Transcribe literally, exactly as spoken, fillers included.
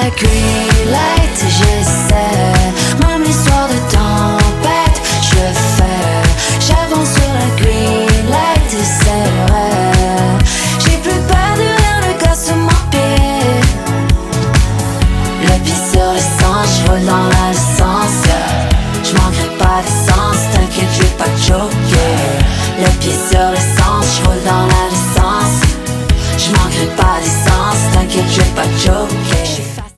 la green light, j'essaie. Même l'histoire de tempête, je fais. J'avance sur la green light et c'est vrai. J'ai plus peur de rien, le gars sous mon pied. Le pied sur l'essence, je roule dans la licence. Je manquerai pas d'essence, t'inquiète, je vais pas choquer. Le pied sur l'essence, je roule dans la licence. Je manquerai pas d'essence, t'inquiète, je vais pas choquer.